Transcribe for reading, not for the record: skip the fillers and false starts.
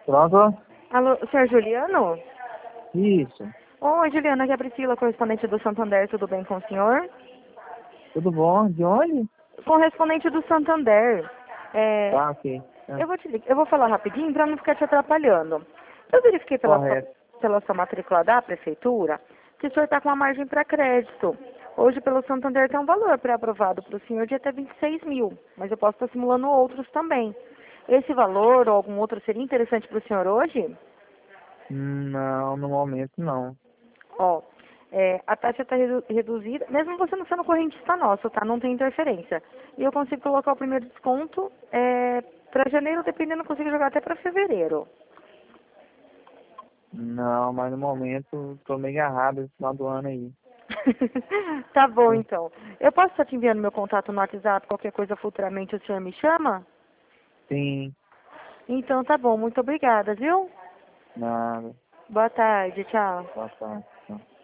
Pronto? Alô, senhor Juliano? Isso. Oi, Juliana, aqui é a Priscila, correspondente do Santander, tudo bem com o senhor? Tudo bom? De onde? Correspondente do Santander. Tá, ok. Eu vou eu vou falar rapidinho para não ficar te atrapalhando. Eu verifiquei Correto. pela sua matrícula da prefeitura que o senhor está com uma margem para crédito. Hoje, pelo Santander, tem um valor pré-aprovado para o senhor de até 26 mil, mas eu posso estar simulando outros também. Esse valor ou algum outro seria interessante para o senhor hoje? Não, no momento não. Ó, a taxa está reduzida, mesmo você não sendo correntista nosso, tá? Não tem interferência. E eu consigo colocar o primeiro desconto para janeiro, dependendo, eu consigo jogar até para fevereiro. Não, mas no momento tô meio agarrado esse final do ano aí. Tá bom, então. Eu posso estar te enviando meu contato no WhatsApp, qualquer coisa futuramente o senhor me chama? Sim, Então tá bom, muito obrigada, viu? nada. Boa tarde, tchau. Tá, tá. Tá.